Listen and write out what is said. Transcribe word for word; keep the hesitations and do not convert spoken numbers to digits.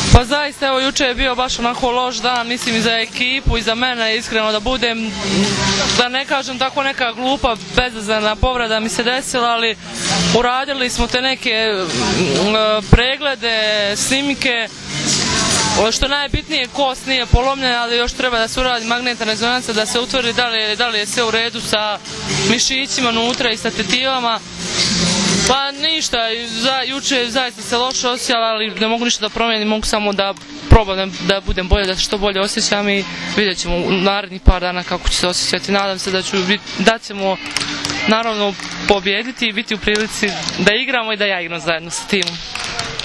Pa zaista, evo, juče je bio baš onako loš dan, mislim i za ekipu i za mene, iskreno da budem, da ne kažem tako neka glupa, bezazlena povreda mi se desila, ali uradili smo te neke preglede, snimke, što najbitnije, kost nije polomljena, ali još treba da se uradi magnetna rezonanca, da se utvrdi da li je, da li je sve u redu sa mišićima unutra i sa tetivama. Pa ništa, za, juče zaista se loše osjećala, ali ne mogu ništa da promijenim, mogu samo da probam da budem bolje, da se što bolje osjećam i vidjet ćemo u narednih par dana kako ću se osjećati. Nadam se da, ću, da ćemo naravno pobijediti i biti u prilici da igramo i da ja igram zajedno sa timom.